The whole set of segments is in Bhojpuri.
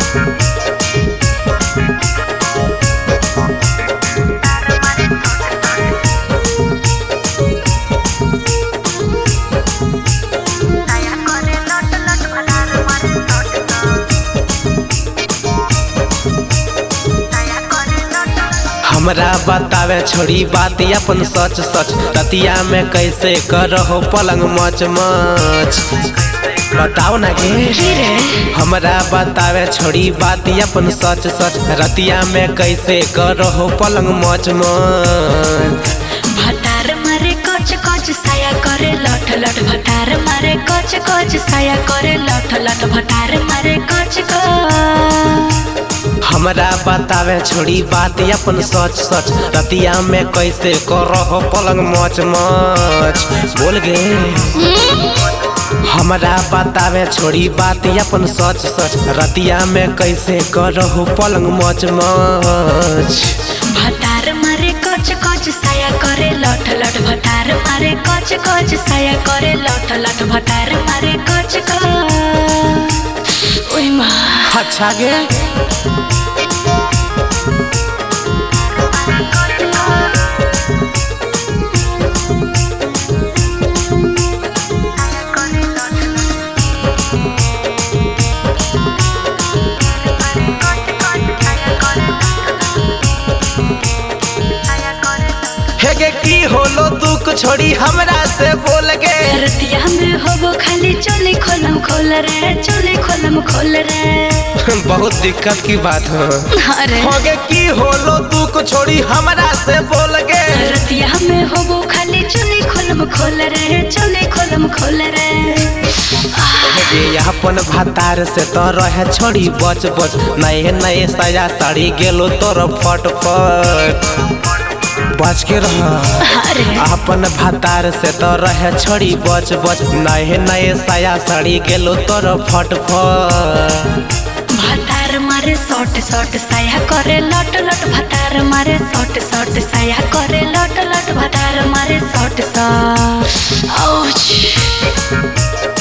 हमरा बतावे छोड़ी बात अपन सच सच, रतिया में कैसे करहो पलंग मच मच, बताओ ना गे। हमरा बतावे छोड़ी बात अपन सच सच, रतिया में कैसे करहो पलंग मच मच। भतार मारे कच कच साया करे लठ लठ, भतार मारे कच कच साया करे लठ लठ, भतार मारे कच कच। हमरा बतावे छोड़ी बात अपन सच सच, रतिया में कैसे करहो पलंग मच मच, बोल गे। हमरा बतावे छोड़ी बात अपन सच सच, रतिया में कैसे करहो पलंग मच मच। भतार मारे कच कच साया करे लठ लठ, भतार मारे कच कच साया करे लठ लठ, भतार मारे कच कच। ओए माँ अच्छा गे। हेगे की होलो दुख छोड़ी हमरा से बोल गे। रतिया में होबो खाली चोली खोलम खोल रे, चोली खोलम खोल रे। बहुत दिक्कत की बात हो। अरे होगे की होलो दुख छोड़ी हमरा से बोल गे। रतिया में होबो खाली चोली खोलम खोल रे, चोली खोलम खोल रे। हेगे अपन भतार से तो रहे छोड़ी बच बच, नए नए साया साड़ी गेलो तोर फट फट, बच के रह। अपन भतार से तो रहे छोड़ी बच बच, नए नए साया साड़ी गेलो तोर फट फट। भतार मारे शॉर्ट शॉर्ट साया करे लट लट, भतार मारे शॉर्ट शॉर्ट साया करे लट लट, भतार मारे शॉर्ट शॉर्ट। आउच।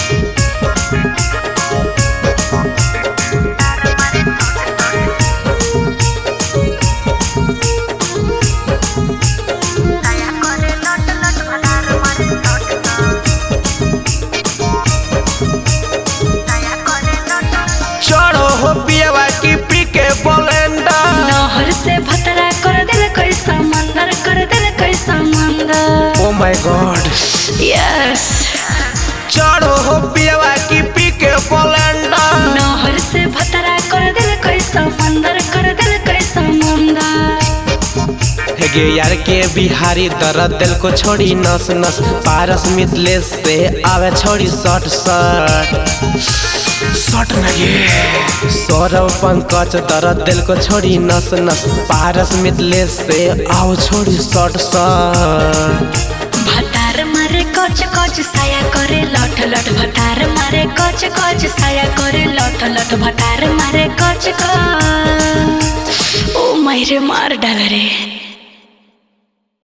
हो पियवा की पी के बोलेंडा, नहर से भतरा कर दिल कोई समंदर, कर दिल कोई समंदर। Oh my God yes. चढ़ो हो पियवा की पी के बोलेंडा, नहर से भतरा कर दिल कोई समंदर, कर दिल कोई समंदर। हेगे यार के बिहारी दर्द दिल को छोड़ी नस नस, पारस मिथलेश से आवे छोड़ी शॉर्ट शॉर्ट शॉर्ट नगे। सौरव पंकज दर्द दिल को छोड़ी नस नस, पारस मिथलेश से आओ छोड़ी शॉर्ट शॉर्ट। भतार मारे कच कच साया करे लठ लठ, भतार मारे कच कच साया करे लठ लठ, भतार मारे कच कच। ओ मायरे मार डाल रे।